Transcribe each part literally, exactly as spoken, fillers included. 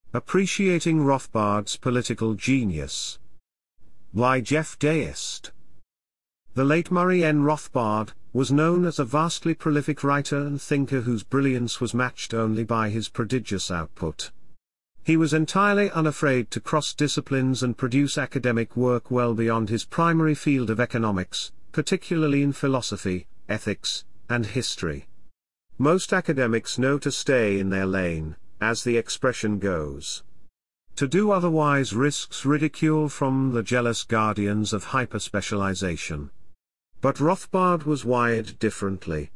Appreciating Rothbard's Political Genius. By Jeff Deist. The late Murray N. Rothbard was known as a vastly prolific writer and thinker whose brilliance was matched only by his prodigious output. He was entirely unafraid to cross disciplines and produce academic work well beyond his primary field of economics, particularly in philosophy, ethics, and history. Most academics know to stay in their lane, as the expression goes. To do otherwise risks ridicule from the jealous guardians of hyperspecialization. But Rothbard was wired differently.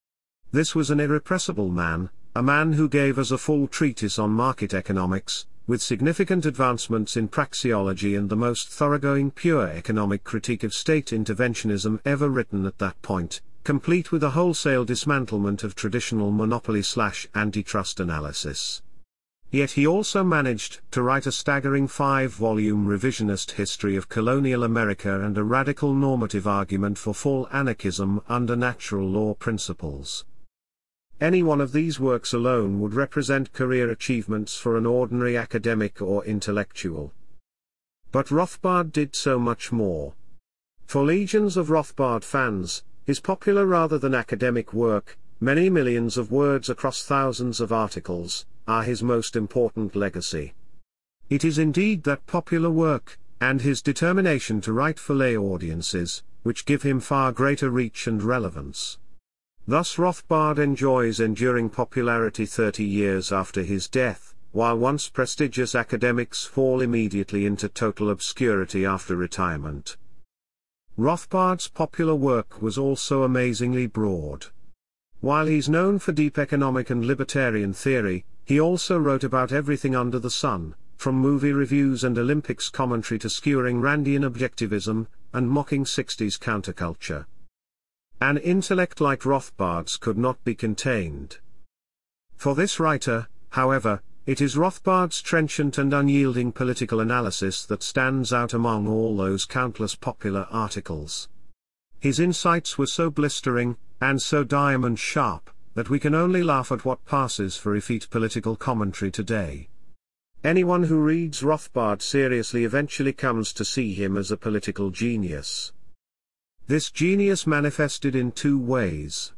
This was an irrepressible man, a man who gave us a full treatise on market economics, with significant advancements in praxeology and the most thoroughgoing pure economic critique of state interventionism ever written at that point, complete with a wholesale dismantlement of traditional monopoly-slash-antitrust analysis. Yet he also managed to write a staggering five-volume revisionist history of colonial America and a radical normative argument for full anarchism under natural law principles. Any one of these works alone would represent career achievements for an ordinary academic or intellectual. But Rothbard did so much more. For legions of Rothbard fans, his popular rather than academic work, many millions of words across thousands of articles, are his most important legacy. It is indeed that popular work, and his determination to write for lay audiences, which give him far greater reach and relevance. Thus Rothbard enjoys enduring popularity thirty years after his death, while once prestigious academics fall immediately into total obscurity after retirement. Rothbard's popular work was also amazingly broad. While he's known for deep economic and libertarian theory, he also wrote about everything under the sun, from movie reviews and Olympics commentary to skewering Randian objectivism, and mocking sixties counterculture. An intellect like Rothbard's could not be contained. For this writer, however, it is Rothbard's trenchant and unyielding political analysis that stands out among all those countless popular articles. His insights were so blistering, and so diamond sharp, that we can only laugh at what passes for effete political commentary today. Anyone who reads Rothbard seriously eventually comes to see him as a political genius. This genius manifested in two ways.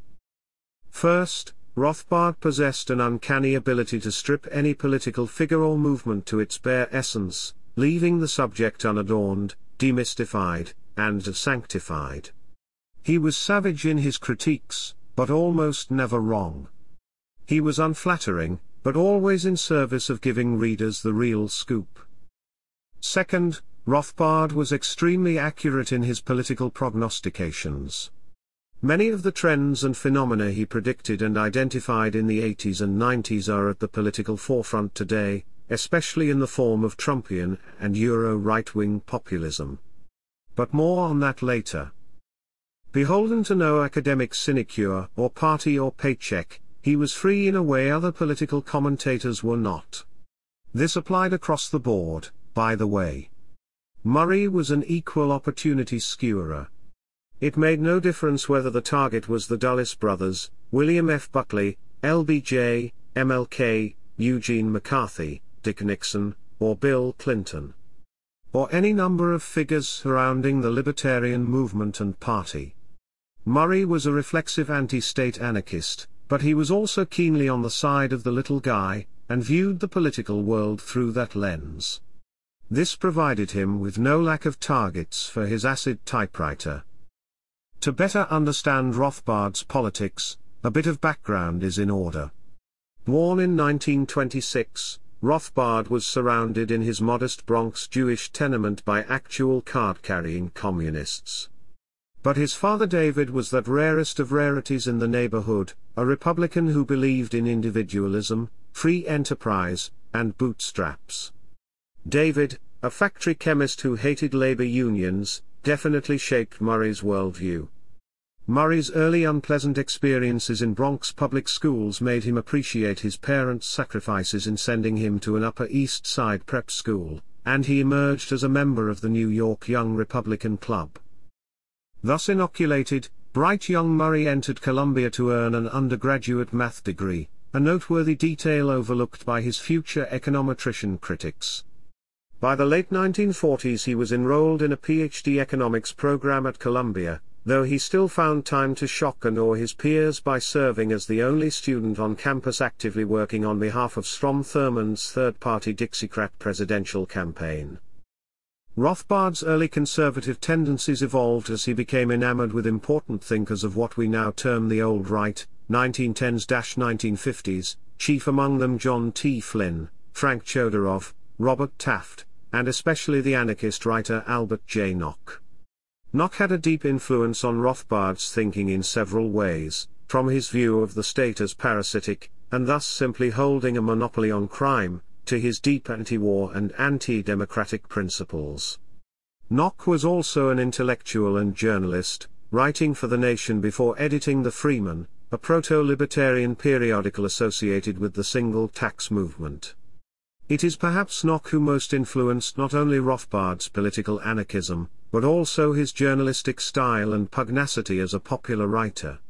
First, Rothbard possessed an uncanny ability to strip any political figure or movement to its bare essence, leaving the subject unadorned, demystified, and sanctified. He was savage in his critiques, but almost never wrong. He was unflattering, but always in service of giving readers the real scoop. Second, Rothbard was extremely accurate in his political prognostications. Many of the trends and phenomena he predicted and identified in the eighties and nineties are at the political forefront today, especially in the form of Trumpian and Euro right-wing populism. But more on that later. Beholden to no academic sinecure or party or paycheck, he was free in a way other political commentators were not. This applied across the board, by the way. Murray was an equal opportunity skewerer. It made no difference whether the target was the Dulles brothers, William F. Buckley, L B J, M L K, Eugene McCarthy, Dick Nixon, or Bill Clinton. Or any number of figures surrounding the libertarian movement and party. Murray was a reflexive anti-state anarchist, but he was also keenly on the side of the little guy, and viewed the political world through that lens. This provided him with no lack of targets for his acid typewriter. To better understand Rothbard's politics, a bit of background is in order. Born in nineteen twenty-six, Rothbard was surrounded in his modest Bronx Jewish tenement by actual card-carrying communists. But his father David was that rarest of rarities in the neighborhood, a Republican who believed in individualism, free enterprise, and bootstraps. David, a factory chemist who hated labor unions, definitely shaped Murray's worldview. Murray's early unpleasant experiences in Bronx public schools made him appreciate his parents' sacrifices in sending him to an Upper East Side prep school, and he emerged as a member of the New York Young Republican Club. Thus inoculated, bright young Murray entered Columbia to earn an undergraduate math degree, a noteworthy detail overlooked by his future econometrician critics. By the late nineteen forties he was enrolled in a PhD economics program at Columbia, though he still found time to shock and awe his peers by serving as the only student on campus actively working on behalf of Strom Thurmond's third-party Dixiecrat presidential campaign. Rothbard's early conservative tendencies evolved as he became enamored with important thinkers of what we now term the Old Right, nineteen tens to nineteen fifties, chief among them John T. Flynn, Frank Chodorov, Robert Taft, and especially the anarchist writer Albert J. Nock. Nock had a deep influence on Rothbard's thinking in several ways, from his view of the state as parasitic, and thus simply holding a monopoly on crime, to his deep anti-war and anti-democratic principles. Nock was also an intellectual and journalist, writing for The Nation before editing The Freeman, a proto-libertarian periodical associated with the single tax movement. It is perhaps Nock who most influenced not only Rothbard's political anarchism, but also his journalistic style and pugnacity as a popular writer.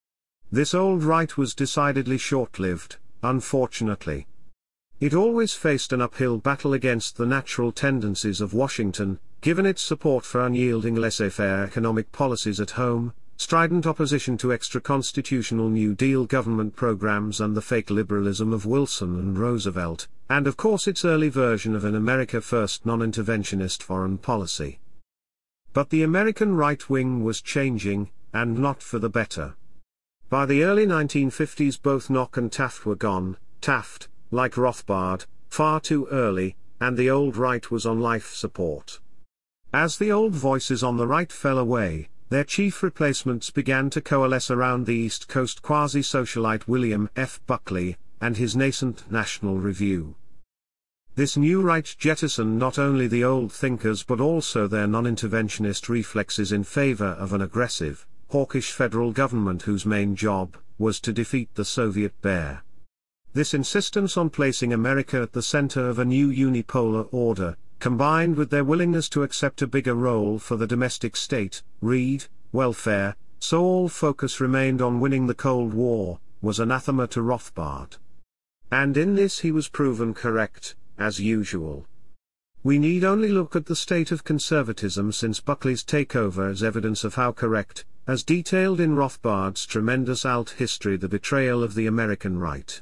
This old right was decidedly short-lived, unfortunately. It always faced an uphill battle against the natural tendencies of Washington, given its support for unyielding laissez-faire economic policies at home, strident opposition to extra-constitutional New Deal government programs and the fake liberalism of Wilson and Roosevelt, and of course its early version of an America First non-interventionist foreign policy. But the American right wing was changing, and not for the better. By the early nineteen fifties both Nock and Taft were gone, Taft, like Rothbard, far too early, and the old right was on life support. As the old voices on the right fell away, their chief replacements began to coalesce around the East Coast quasi-socialite William F. Buckley, and his nascent National Review. This new right jettisoned not only the old thinkers but also their non-interventionist reflexes in favor of an aggressive, hawkish federal government whose main job was to defeat the Soviet bear. This insistence on placing America at the center of a new unipolar order, combined with their willingness to accept a bigger role for the domestic state, read, welfare, so all focus remained on winning the Cold War, was anathema to Rothbard. And in this he was proven correct, as usual. We need only look at the state of conservatism since Buckley's takeover as evidence of how correct, as detailed in Rothbard's tremendous alt history, the betrayal of the American right.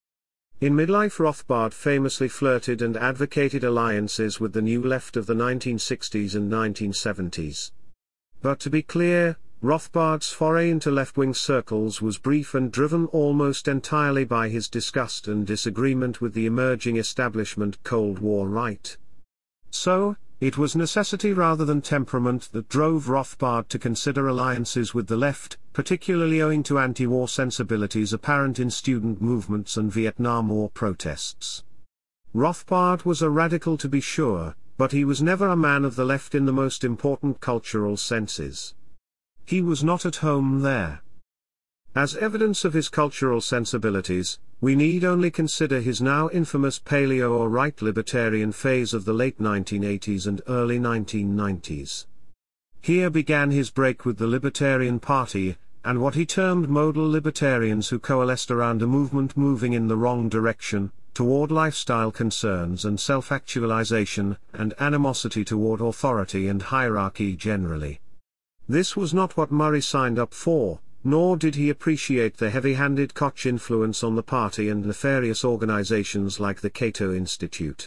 In midlife Rothbard famously flirted and advocated alliances with the New Left of the nineteen sixties and nineteen seventies. But to be clear, Rothbard's foray into left-wing circles was brief and driven almost entirely by his disgust and disagreement with the emerging establishment Cold War right. So, it was necessity rather than temperament that drove Rothbard to consider alliances with the left, particularly owing to anti-war sensibilities apparent in student movements and Vietnam War protests. Rothbard was a radical to be sure, but he was never a man of the left in the most important cultural senses. He was not at home there. As evidence of his cultural sensibilities, we need only consider his now infamous paleo or right libertarian phase of the late nineteen eighties and early nineteen nineties. Here began his break with the Libertarian Party, and what he termed modal libertarians who coalesced around a movement moving in the wrong direction, toward lifestyle concerns and self-actualization, and animosity toward authority and hierarchy generally. This was not what Murray signed up for, nor did he appreciate the heavy-handed Koch influence on the party and nefarious organizations like the Cato Institute.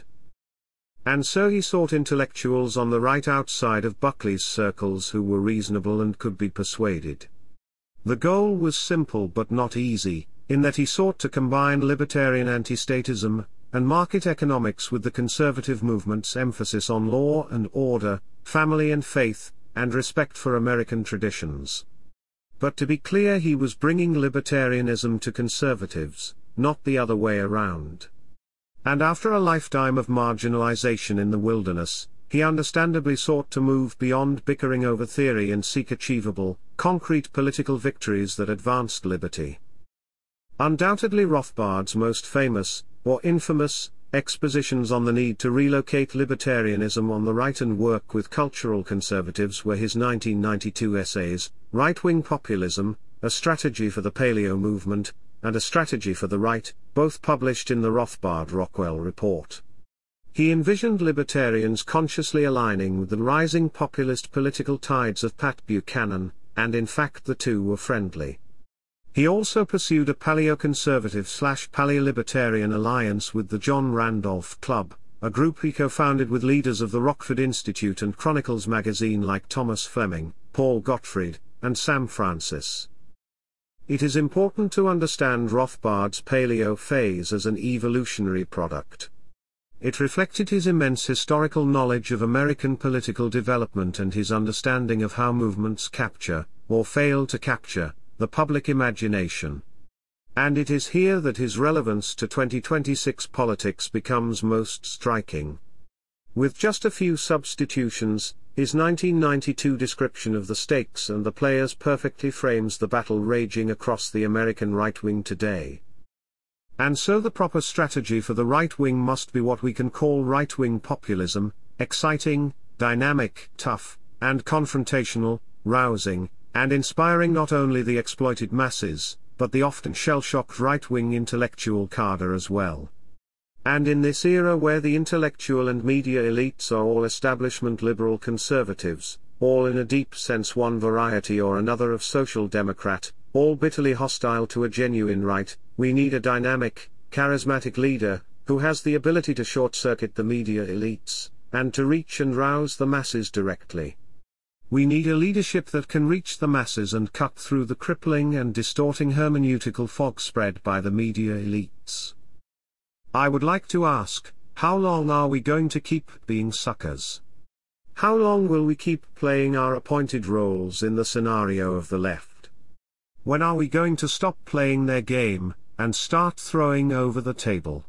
And so he sought intellectuals on the right outside of Buckley's circles who were reasonable and could be persuaded. The goal was simple but not easy, in that he sought to combine libertarian anti-statism and market economics with the conservative movement's emphasis on law and order, family and faith, and respect for American traditions. But to be clear, he was bringing libertarianism to conservatives, not the other way around. And after a lifetime of marginalization in the wilderness, he understandably sought to move beyond bickering over theory and seek achievable, concrete political victories that advanced liberty. Undoubtedly Rothbard's most famous, or infamous, expositions on the need to relocate libertarianism on the right and work with cultural conservatives were his nineteen ninety-two essays, Right-Wing Populism, A Strategy for the Paleo Movement, and A Strategy for the Right, both published in the Rothbard-Rockwell Report. He envisioned libertarians consciously aligning with the rising populist political tides of Pat Buchanan, and in fact the two were friendly. He also pursued a paleoconservative slash paleolibertarian alliance with the John Randolph Club, a group he co-founded with leaders of the Rockford Institute and Chronicles magazine like Thomas Fleming, Paul Gottfried, and Sam Francis. It is important to understand Rothbard's paleo phase as an evolutionary product. It reflected his immense historical knowledge of American political development and his understanding of how movements capture, or fail to capture, the public imagination. And it is here that his relevance to twenty twenty-six politics becomes most striking. With just a few substitutions, his nineteen ninety-two description of the stakes and the players perfectly frames the battle raging across the American right wing today. And so the proper strategy for the right wing must be what we can call right-wing populism, exciting, dynamic, tough, and confrontational, rousing, and inspiring not only the exploited masses, but the often shell-shocked right-wing intellectual cadre as well. And in this era where the intellectual and media elites are all establishment liberal conservatives, all in a deep sense one variety or another of social democrat, all bitterly hostile to a genuine right, we need a dynamic, charismatic leader, who has the ability to short-circuit the media elites, and to reach and rouse the masses directly. We need a leadership that can reach the masses and cut through the crippling and distorting hermeneutical fog spread by the media elites. I would like to ask, how long are we going to keep being suckers? How long will we keep playing our appointed roles in the scenario of the left? When are we going to stop playing their game, and start throwing over the table?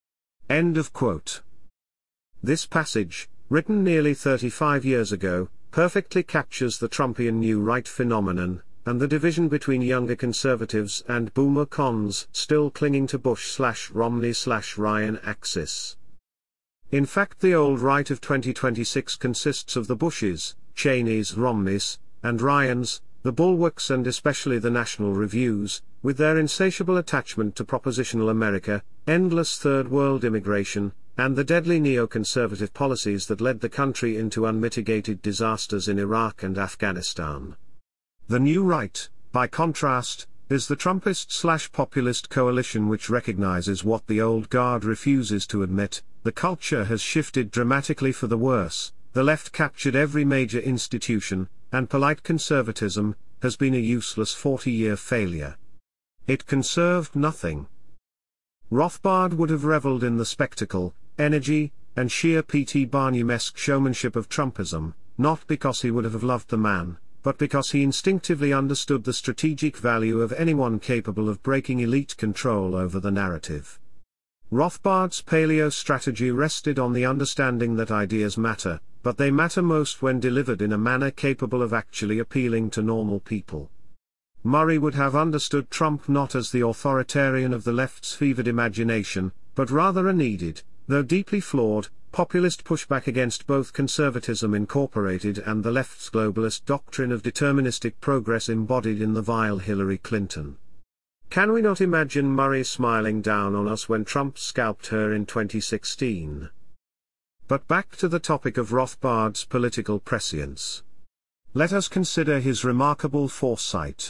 End of quote. This passage, written nearly thirty-five years ago, perfectly captures the Trumpian New Right phenomenon, and the division between younger conservatives and boomer cons still clinging to Bush slash Romney slash Ryan axis. In fact, the old right of twenty twenty-six consists of the Bushes, Cheneys, Romneys, and Ryans, the bulwarks and especially the National Reviews, with their insatiable attachment to propositional America, endless third world immigration, and the deadly neoconservative policies that led the country into unmitigated disasters in Iraq and Afghanistan. The New Right, by contrast, is the Trumpist-slash-populist coalition which recognizes what the old guard refuses to admit: the culture has shifted dramatically for the worse, the left captured every major institution, and polite conservatism has been a useless forty-year failure. It conserved nothing. Rothbard would have reveled in the spectacle, energy, and sheer P T Barnum-esque showmanship of Trumpism, not because he would have loved the man, but because he instinctively understood the strategic value of anyone capable of breaking elite control over the narrative. Rothbard's paleo strategy rested on the understanding that ideas matter, but they matter most when delivered in a manner capable of actually appealing to normal people. Murray would have understood Trump not as the authoritarian of the left's fevered imagination, but rather a needed, though deeply flawed, populist pushback against both conservatism incorporated and the left's globalist doctrine of deterministic progress embodied in the vile Hillary Clinton. Can we not imagine Murray smiling down on us when Trump scalped her in twenty sixteen? But back to the topic of Rothbard's political prescience. Let us consider his remarkable foresight.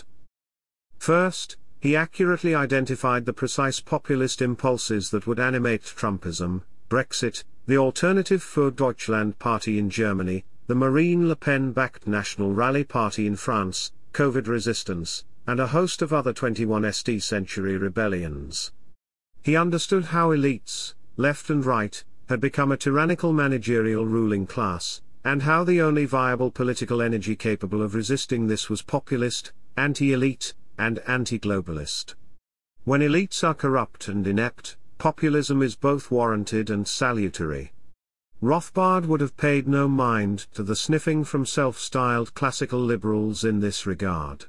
First, he accurately identified the precise populist impulses that would animate Trumpism: Brexit, the Alternative für Deutschland Party in Germany, the Marine Le Pen-backed National Rally Party in France, COVID resistance, and a host of other twenty-first century rebellions. He understood how elites, left and right, had become a tyrannical managerial ruling class, and how the only viable political energy capable of resisting this was populist, anti-elite, and anti-globalist. When elites are corrupt and inept, populism is both warranted and salutary. Rothbard would have paid no mind to the sniffing from self-styled classical liberals in this regard.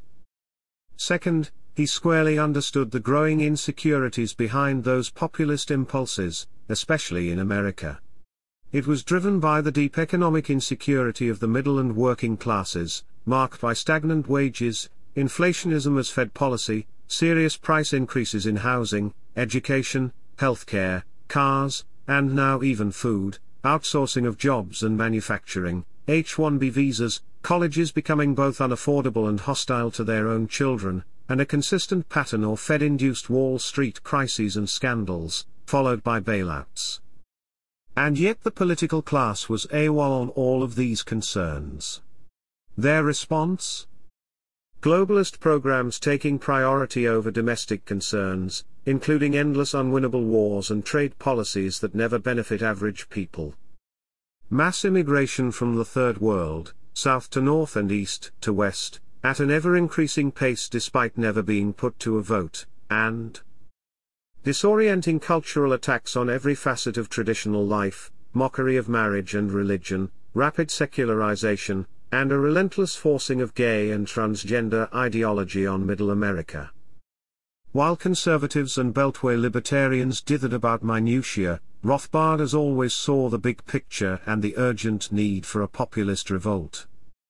Second, he squarely understood the growing insecurities behind those populist impulses, especially in America. It was driven by the deep economic insecurity of the middle and working classes, marked by stagnant wages, inflationism as Fed policy, serious price increases in housing, education, healthcare, cars, and now even food, outsourcing of jobs and manufacturing, H one B visas, colleges becoming both unaffordable and hostile to their own children, and a consistent pattern of Fed-induced Wall Street crises and scandals, followed by bailouts. And yet the political class was AWOL on all of these concerns. Their response? Globalist programs taking priority over domestic concerns, including endless unwinnable wars and trade policies that never benefit average people. Mass immigration from the Third World, south to north and east to west, at an ever-increasing pace despite never being put to a vote, and disorienting cultural attacks on every facet of traditional life, mockery of marriage and religion, rapid secularization, and a relentless forcing of gay and transgender ideology on Middle America. While conservatives and Beltway libertarians dithered about minutiae, Rothbard as always saw the big picture and the urgent need for a populist revolt.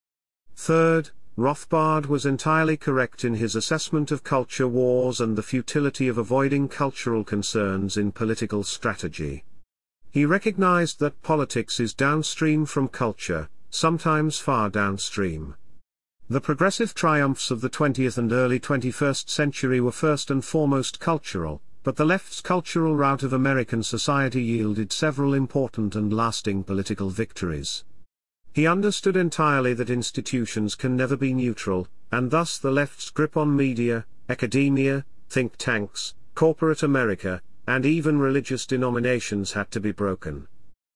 Third, Rothbard was entirely correct in his assessment of culture wars and the futility of avoiding cultural concerns in political strategy. He recognized that politics is downstream from culture, sometimes far downstream. The progressive triumphs of the twentieth and early twenty-first century were first and foremost cultural, but the left's cultural rout of American society yielded several important and lasting political victories. He understood entirely that institutions can never be neutral, and thus the left's grip on media, academia, think tanks, corporate America, and even religious denominations had to be broken.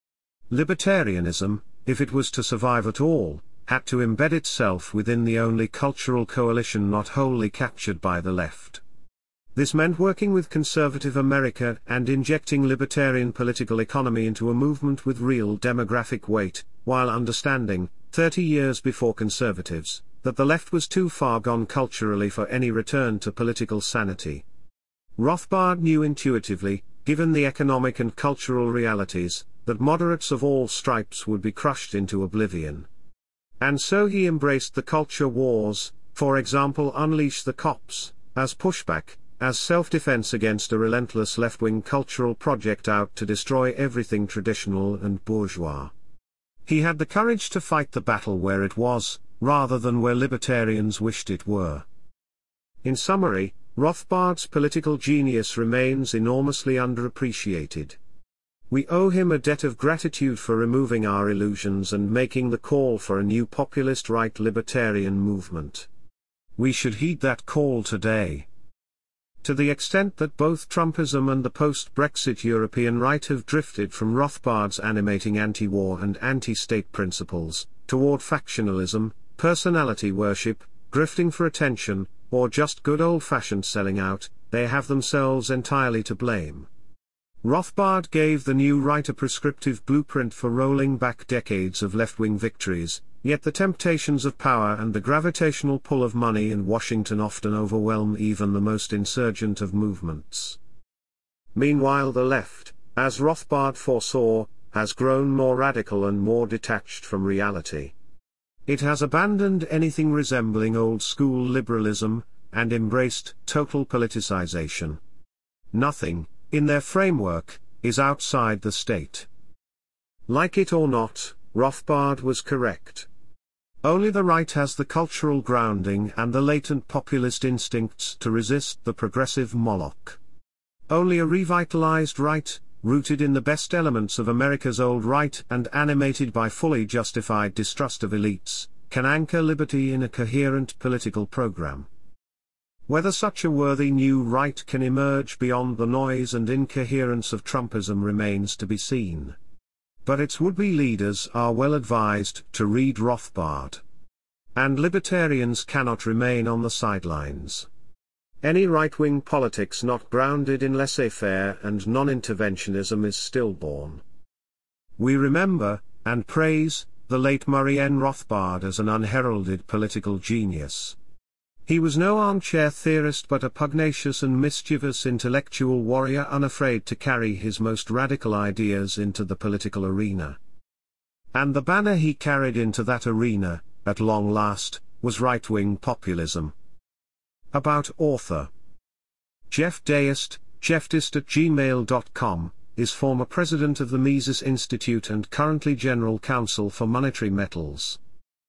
Libertarianism, if it was to survive at all, had to embed itself within the only cultural coalition not wholly captured by the left. This meant working with conservative America and injecting libertarian political economy into a movement with real demographic weight, while understanding, thirty years before conservatives, that the left was too far gone culturally for any return to political sanity. Rothbard knew intuitively, given the economic and cultural realities, that moderates of all stripes would be crushed into oblivion. And so he embraced the culture wars, for example Unleash the Cops, as pushback, as self-defense against a relentless left-wing cultural project out to destroy everything traditional and bourgeois. He had the courage to fight the battle where it was, rather than where libertarians wished it were. In summary, Rothbard's political genius remains enormously underappreciated. We owe him a debt of gratitude for removing our illusions and making the call for a new populist right libertarian movement. We should heed that call today. To the extent that both Trumpism and the post-Brexit European right have drifted from Rothbard's animating anti-war and anti-state principles, toward factionalism, personality worship, grifting for attention, or just good old-fashioned selling out, they have themselves entirely to blame. Rothbard gave the new right a prescriptive blueprint for rolling back decades of left-wing victories, yet the temptations of power and the gravitational pull of money in Washington often overwhelm even the most insurgent of movements. Meanwhile the left, as Rothbard foresaw, has grown more radical and more detached from reality. It has abandoned anything resembling old-school liberalism, and embraced total politicization. Nothing, in their framework, is outside the state. Like it or not, Rothbard was correct. Only the right has the cultural grounding and the latent populist instincts to resist the progressive Moloch. Only a revitalized right, rooted in the best elements of America's old right and animated by fully justified distrust of elites, can anchor liberty in a coherent political program. Whether such a worthy new right can emerge beyond the noise and incoherence of Trumpism remains to be seen. But its would-be leaders are well advised to read Rothbard. And libertarians cannot remain on the sidelines. Any right-wing politics not grounded in laissez-faire and non-interventionism is stillborn. We remember, and praise, the late Murray N. Rothbard as an unheralded political genius. He was no armchair theorist but a pugnacious and mischievous intellectual warrior unafraid to carry his most radical ideas into the political arena. And the banner he carried into that arena, at long last, was right-wing populism. About author. Jeff Deist, jeffdeist at gmail dot com, is former president of the Mises Institute and currently General Counsel for Monetary Metals.